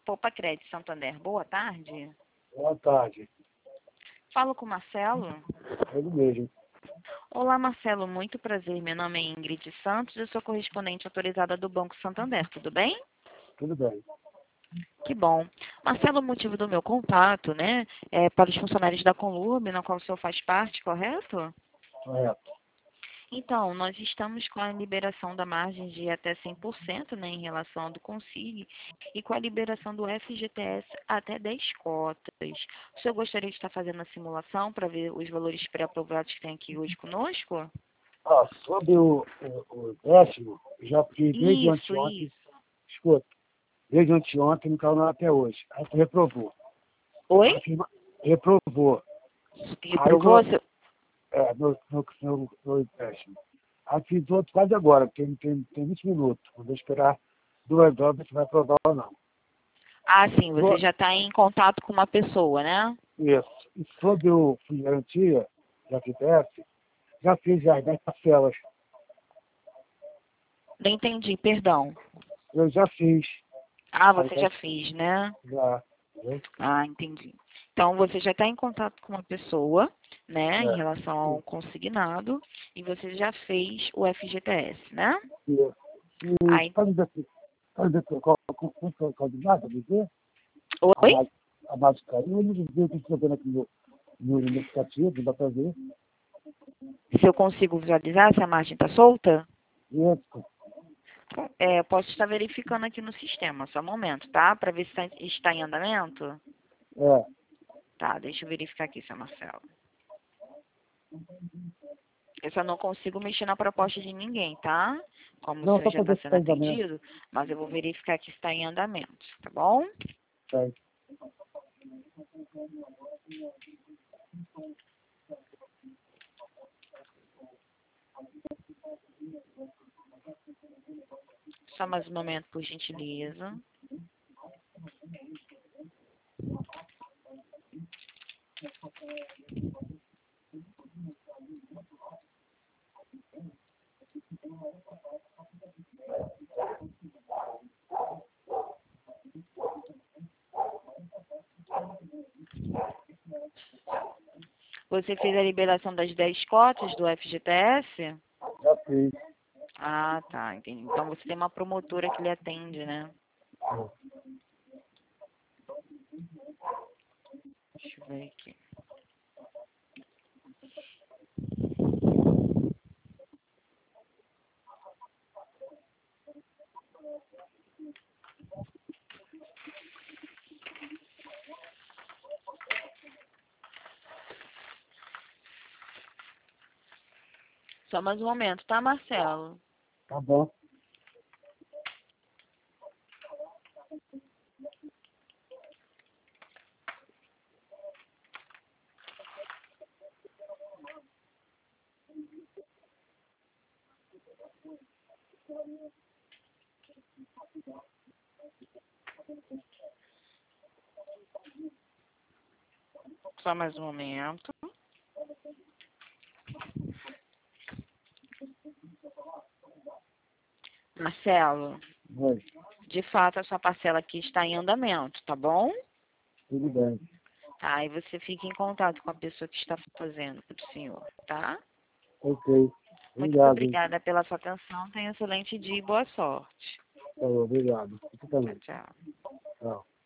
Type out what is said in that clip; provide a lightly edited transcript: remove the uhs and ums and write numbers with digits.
Poupa Crédito Santander. Boa tarde. Boa tarde. Falo com o Marcelo. Ele mesmo. Olá, Marcelo. Muito prazer. Meu nome é Ingrid Santos. Eu sou correspondente autorizada do Banco Santander. Tudo bem? Tudo bem. Que bom. Marcelo, o motivo do meu contato, né, é para os funcionários da Conlurb, na qual o senhor faz parte, correto? Correto. Então, nós estamos com a liberação da margem de até 100%, né, em relação ao do Consigne, e com a liberação do FGTS até 10 cotas. O senhor gostaria de estar fazendo a simulação para ver os valores pré-aprovados que tem aqui hoje conosco? Sobre o décimo, já fiz desde Isso, anteontem. isso. Escuta, desde anteontem não caiu nada até hoje. Aí tu reprovou. Oi? Reprovou. Reprovou? No empréstimo. Aí fiz outro quase agora, tem 20 minutos. Vou esperar 2 horas se vai aprovar ou não. Ah, sim, você já está em contato com uma pessoa, né? Isso. E sobre o fundo de garantia, da FDS, já fiz as 10 parcelas. Não entendi, perdão. Eu já fiz. Ah, As você 10 já fez, né? já. Entendeu? Ah, entendi. Então, você já está em contato com uma pessoa, né, em É. relação ao consignado, e você já fez o FGTS, né? Isso. E Aí, pode dizer qual é de nada, dizer? oi? A base caiu, eu não dizer que estou vendo aqui no aplicativo, dá para ver. Se eu consigo visualizar se a margem está solta? Isso. Eu posso estar verificando aqui no sistema, só um momento, tá? Para ver se está em andamento. É. Tá, deixa eu verificar aqui, seu Marcelo. Eu só não consigo mexer na proposta de ninguém, tá? Como o Não, senhor só já para está ver se sendo está em andamento. atendido, mas eu vou verificar que está em andamento, tá bom? Tá. Só mais um momento, por gentileza. Você fez a liberação das 10 cotas do FGTS? Já fiz. Ah, tá, entendi. Então você tem uma promotora que lhe atende, né? Deixa eu ver aqui. Só mais um momento, tá, Marcelo? Tá bom. Só mais um momento. Marcelo, Oi. de fato a sua parcela aqui está em andamento, tá bom? Tudo bem. Tá, e você fica em contato com a pessoa que está fazendo para o senhor, tá? Ok. Muito Obrigado, hein? obrigada pela sua atenção. Tenha um excelente dia e boa sorte. Falou, obrigado. Você Tchau, também. tchau. Tchau.